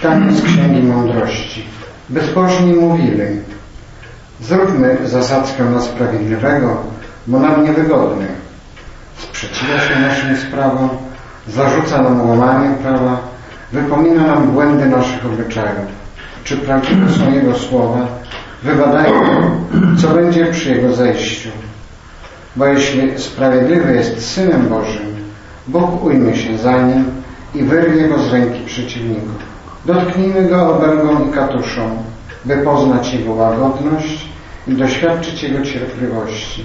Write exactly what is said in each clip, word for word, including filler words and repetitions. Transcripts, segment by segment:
Czytanie z Księgi Mądrości. Bezbożni mówili: zróbmy zasadzkę na sprawiedliwego, bo nam niewygodny. Sprzeciwia się naszym sprawom, zarzuca nam łamanie prawa, wypomina nam błędy naszych obyczajów. Czy prawdziwe są Jego słowa, wybadają, co będzie przy Jego zejściu. Bo jeśli sprawiedliwy jest Synem Bożym, Bóg ujmie się za nim i wyrwie go z ręki przeciwników. Dotknijmy go obelgą i katuszą, by poznać Jego łagodność i doświadczyć Jego cierpliwości.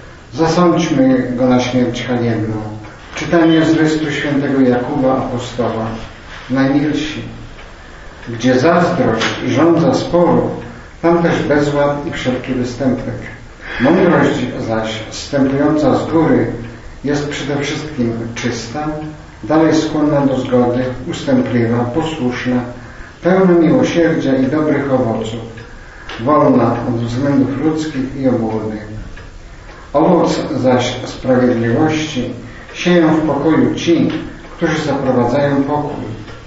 Zasądźmy go na śmierć haniebną. Czytanie z listu świętego Jakuba apostoła. Najmilsi, gdzie zazdrość i żądza sporu, tam też bezład i wszelki występek. Mądrość zaś zstępująca z góry jest przede wszystkim czysta, dalej skłonna do zgody, ustępliwa, posłuszna, pełna miłosierdzia i dobrych owoców, wolna od względów ludzkich i obłudnych. Owoc zaś sprawiedliwości sieją w pokoju ci, którzy zaprowadzają pokój.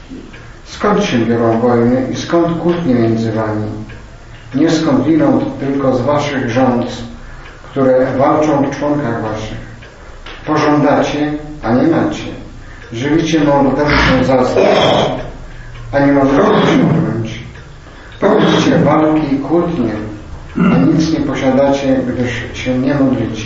Skąd się biorą wojny i skąd kłótnie między wami? Nie skądinąd, tylko z waszych rządz, które walczą w członkach waszych. Pożądacie, a nie macie. Żywicie morderczą zazdrość, a nie ma wrogu ciągnąć. Prowadzicie walki i kłótnie, a nic nie posiadacie, gdyż się nie modlicie.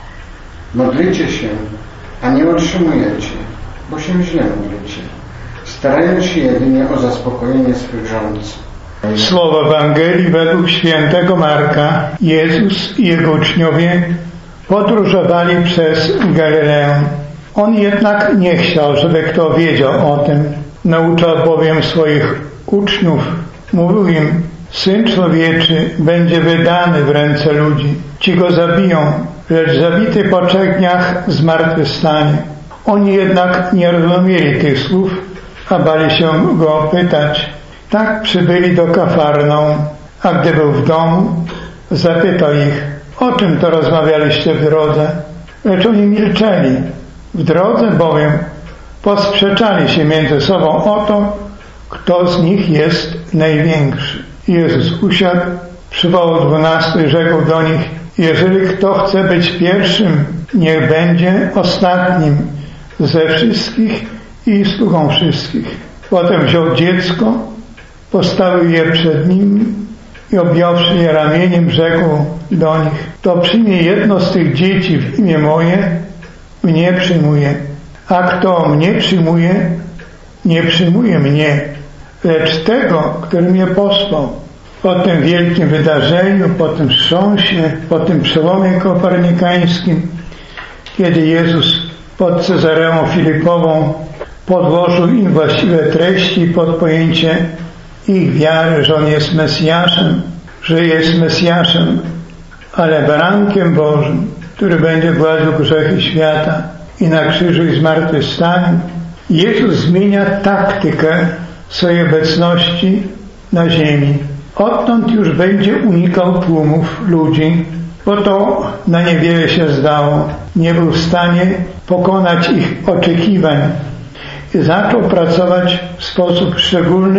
Modlicie się, a nie otrzymujecie, bo się źle modlicie, starając się jedynie o zaspokojenie swych rządz. Słowo Ewangelii według świętego Marka. Jezus i Jego uczniowie podróżowali przez Galileę. On jednak nie chciał, żeby kto wiedział o tym. Nauczał bowiem swoich uczniów. Mówił im: Syn Człowieczy będzie wydany w ręce ludzi. Ci go zabiją, lecz zabity po trzech dniach zmartwychwstanie. Oni jednak nie rozumieli tych słów, a bali się go pytać. Tak przybyli do Kafarnaum, a gdy był w domu, zapytał ich: o czym to rozmawialiście w drodze? Lecz oni milczeli. W drodze bowiem posprzeczali się między sobą o to, kto z nich jest największy. Jezus usiadł, przywołał dwunastu i rzekł do nich: jeżeli kto chce być pierwszym, niech będzie ostatnim ze wszystkich i sługą wszystkich. Potem wziął dziecko, postawił je przed nimi i objąwszy je ramieniem, rzekł do nich: kto przyjmie jedno z tych dzieci w imię moje, mnie przyjmuje, a kto mnie przyjmuje, nie przyjmuje mnie, lecz tego, który mnie posłał. Po tym wielkim wydarzeniu, po tym wstrząsie, po tym przełomie kopernikańskim, kiedy Jezus pod Cezareą Filipową podłożył im właściwe treści pod pojęcie ich wiary, że On jest Mesjaszem, że jest Mesjaszem, ale barankiem Bożym, który będzie gładził grzechy świata i na krzyżu i zmartwychwstaniu. Jezus zmienia taktykę swojej obecności na ziemi. Odtąd już będzie unikał tłumów ludzi, bo to na niewiele się zdało. Nie był w stanie pokonać ich oczekiwań i zaczął pracować w sposób szczególny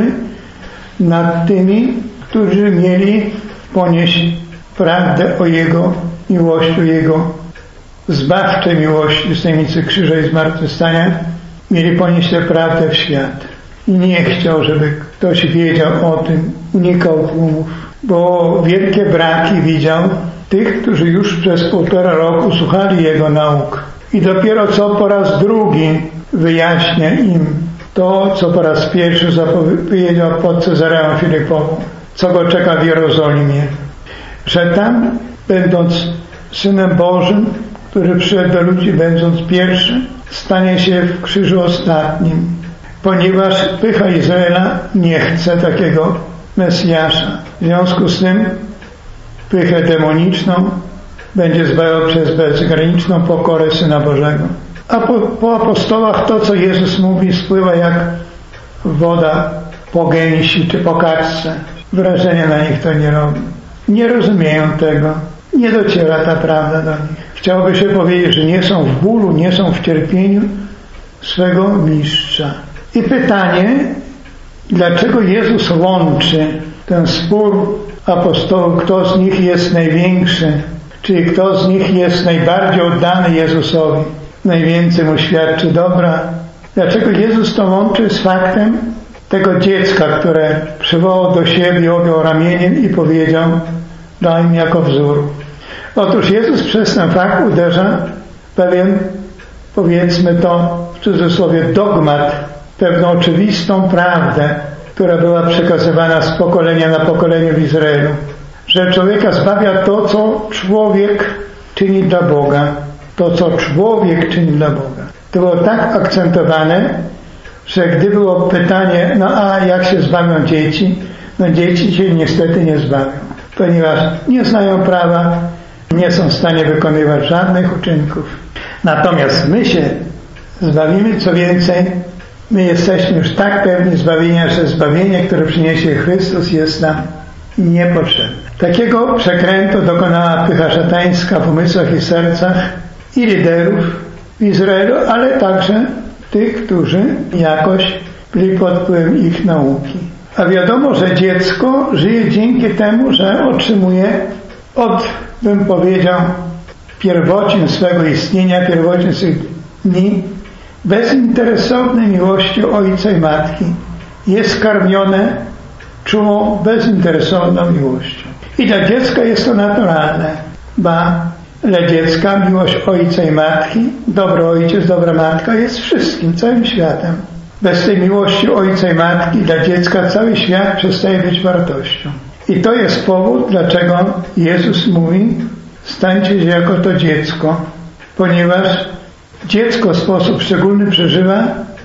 nad tymi, którzy mieli ponieść prawdę o Jego miłości, o Jego zbawczej miłości z tajemnicy krzyża i zmartwychwstania, mieli ponieść tę prawdę w świat. I nie chciał, żeby ktoś wiedział o tym, unikał tłumów, bo wielkie braki widział tych, którzy już przez półtora roku słuchali Jego nauk. I dopiero co po raz drugi wyjaśnia im to, co po raz pierwszy zapowiedział pod Cezareą Filipową, co go czeka w Jerozolimie. Że tam, będąc Synem Bożym, który przyszedł do ludzi, będąc pierwszy, stanie się w krzyżu ostatnim, ponieważ pycha Izraela nie chce takiego Mesjasza. W związku z tym pychę demoniczną będzie zbawał przez bezgraniczną pokorę Syna Bożego. A po, po apostołach to, co Jezus mówi, spływa jak woda po gęsi czy po kaczce. Wrażenia na nich to nie robi. Nie rozumieją tego. Nie dociera ta prawda do nich. Chciałoby się powiedzieć, że nie są w bólu, nie są w cierpieniu swego mistrza. I pytanie, Dlaczego Jezus łączy ten spór apostołów, kto z nich jest największy, czyli kto z nich jest najbardziej oddany Jezusowi, najwięcej mu świadczy dobra. Dlaczego Jezus to łączy z faktem tego dziecka, które przywołał do siebie, objął ramieniem i powiedział: daj mi jako wzór. Otóż Jezus przez ten fakt uderza pewien, powiedzmy to w cudzysłowie, dogmat, pewną oczywistą prawdę, która była przekazywana z pokolenia na pokolenie w Izraelu, że człowieka zbawia to, co człowiek czyni dla Boga. To, co człowiek czyni dla Boga. To było tak akcentowane, że gdy było pytanie, no a jak się zbawią dzieci? No dzieci się niestety nie zbawią, ponieważ nie znają prawa, nie są w stanie wykonywać żadnych uczynków. Natomiast my się zbawimy, co więcej, my jesteśmy już tak pewni zbawienia, że zbawienie, które przyniesie Chrystus, jest nam niepotrzebne. Takiego przekrętu dokonała pycha szatańska w umysłach i sercach i liderów w Izraelu, ale także tych, którzy jakoś byli pod wpływem ich nauki. A wiadomo, że dziecko żyje dzięki temu, że otrzymuje od, bym powiedział, pierwocin swego istnienia, pierwocin swych dni, bezinteresownej miłości ojca i matki. Jest karmione czułą, bezinteresowną miłością. I dla dziecka jest to naturalne, ba, dla dziecka miłość ojca i matki, dobry ojciec, dobra matka jest wszystkim, całym światem. Bez tej miłości ojca i matki dla dziecka cały świat przestaje być wartością. I to jest powód, dlaczego Jezus mówi: stańcie się jako to dziecko, ponieważ dziecko w sposób szczególny przeżywa,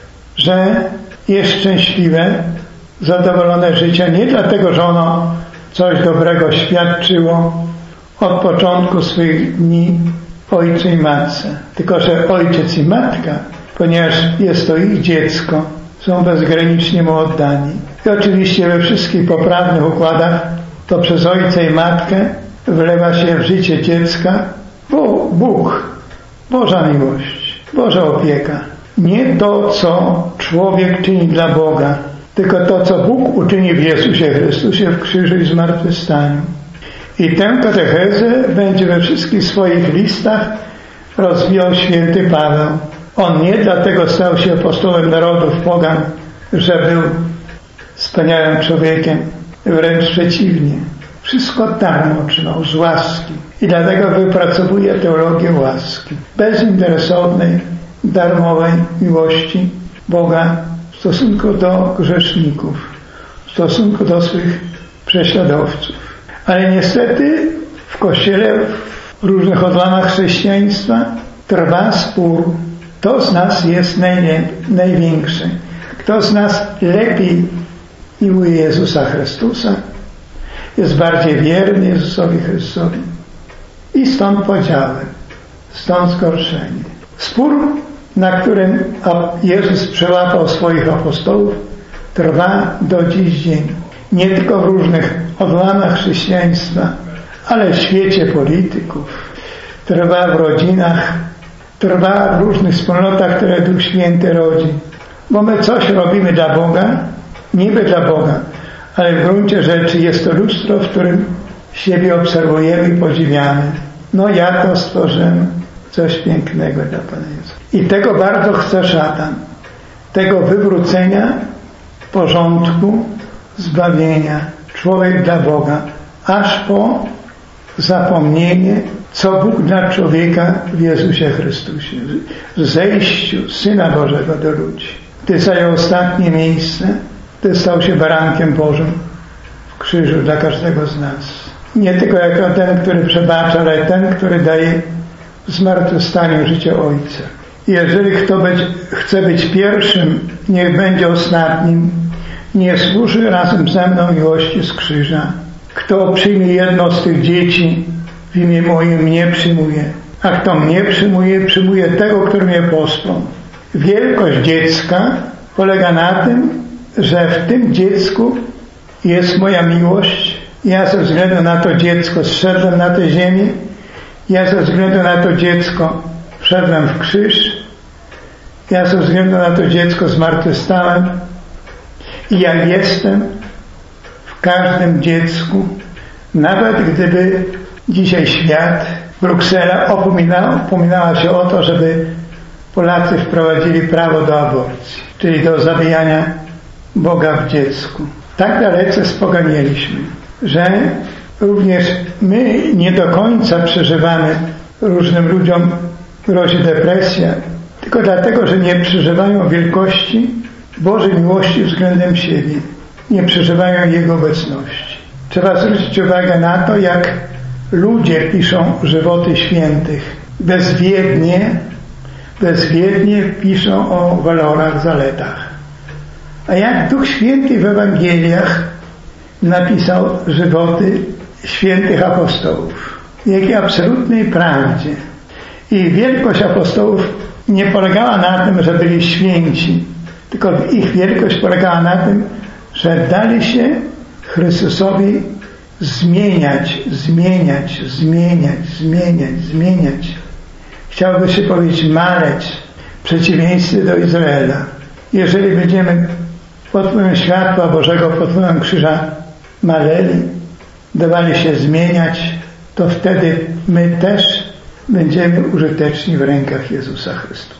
że jest szczęśliwe, zadowolone życiem, nie dlatego, że ono coś dobrego świadczyło od początku swych dni ojcu i matce, tylko że ojciec i matka, ponieważ jest to ich dziecko, są bezgranicznie mu oddani. I oczywiście we wszystkich poprawnych układach to przez ojca i matkę wlewa się w życie dziecka bo Bóg, Boża miłość, Boża opieka. Nie to, co człowiek czyni dla Boga, tylko to, co Bóg uczyni w Jezusie Chrystusie w krzyżu i zmartwychwstaniu. I tę katechezę będzie we wszystkich swoich listach rozwijał święty Paweł. On nie dlatego stał się apostołem narodów pogan, że był wspaniałym człowiekiem, wręcz przeciwnie. Wszystko darmo otrzymał z łaski i dlatego wypracowuje teologię łaski, bezinteresownej, darmowej miłości Boga w stosunku do grzeszników, w stosunku do swych prześladowców. Ale niestety w Kościele, w różnych odłamach chrześcijaństwa trwa spór. Kto z nas jest najle- największy? Kto z nas lepiej miłuje Jezusa Chrystusa? Jest bardziej wierny Jezusowi Chrystusowi. I stąd podziały, stąd zgorszenie. Spór, na którym Jezus przełapał swoich apostołów, trwa do dziś dzień. Nie tylko w różnych odłamach chrześcijaństwa, ale w świecie polityków. Trwa w rodzinach, trwa w różnych wspólnotach, które Duch Święty rodzi. Bo my coś robimy dla Boga, niby dla Boga, ale w gruncie rzeczy jest to lustro, w którym siebie obserwujemy i podziwiamy. No ja to stworzyłem, coś pięknego dla Pana Jezusa. I tego bardzo chce szatan. Tego wywrócenia porządku, zbawienia, człowiek dla Boga, aż po zapomnienie, co Bóg dla człowieka w Jezusie Chrystusie, w zejściu Syna Bożego do ludzi. Gdy zajął ostatnie miejsce, gdy stał się barankiem Bożym w krzyżu dla każdego z nas. Nie tylko jako ten, który przebacza, ale ten, który daje w zmartwychwstaniu życie Ojca. I jeżeli kto być, chce być pierwszym, niech będzie ostatnim, nie służy razem ze mną miłości z krzyża. Kto przyjmie jedno z tych dzieci w imię moje, mnie przyjmuje. A kto mnie przyjmuje, przyjmuje tego, który mnie posłał. Wielkość dziecka polega na tym, że w tym dziecku jest moja miłość. Ja ze względu na to dziecko zszedłem na tę ziemię. Ja ze względu na to dziecko wszedłem w krzyż. Ja ze względu na to dziecko zmartwychwstałem. I ja jestem w każdym dziecku, nawet gdyby dzisiaj świat, Bruksela opominała, upominała się o to, żeby Polacy wprowadzili prawo do aborcji, czyli do zabijania Boga w dziecku. Tak dalece spoganieliśmy, że również my nie do końca przeżywamy, różnym ludziom grozi depresja, tylko dlatego, że nie przeżywają wielkości Bożej miłości względem siebie. Nie przeżywają Jego obecności. Trzeba zwrócić uwagę na to, jak ludzie piszą żywoty świętych. Bezwiednie, bezwiednie piszą o walorach, zaletach. A jak Duch Święty w Ewangeliach napisał żywoty świętych apostołów. W jakiej absolutnej prawdzie. I wielkość apostołów nie polegała na tym, że byli święci, tylko ich wielkość polegała na tym, że dali się Chrystusowi zmieniać, zmieniać, zmieniać, zmieniać, zmieniać. Chciałby się powiedzieć maleć w przeciwieństwie do Izraela. Jeżeli będziemy pod wpływem światła Bożego, pod wpływem krzyża maleli, dawali się zmieniać, to wtedy my też będziemy użyteczni w rękach Jezusa Chrystusa.